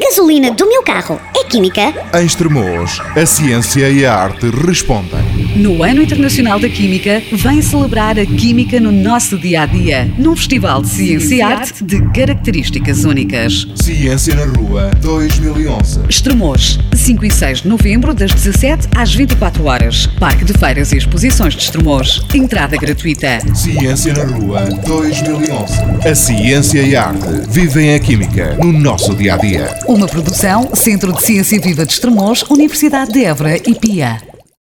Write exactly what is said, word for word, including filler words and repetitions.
gasolina do meu carro é química? Em Estremoz, a ciência e a arte respondem. No Ano Internacional da Química, vem celebrar a química no nosso dia-a-dia, num festival de ciência e arte de características únicas. Ciência na Rua dois mil e onze. Estremoz, cinco e seis de novembro, das dezassete às vinte e quatro horas. Parque de Feiras e Exposições de Estremoz. Entrada gratuita. Ciência na Rua dois mil e onze. A ciência e a arte vivem a química no nosso dia-a-dia. Uma produção Centro de Ciência Viva de Estremoz, Universidade de Évora e Pia.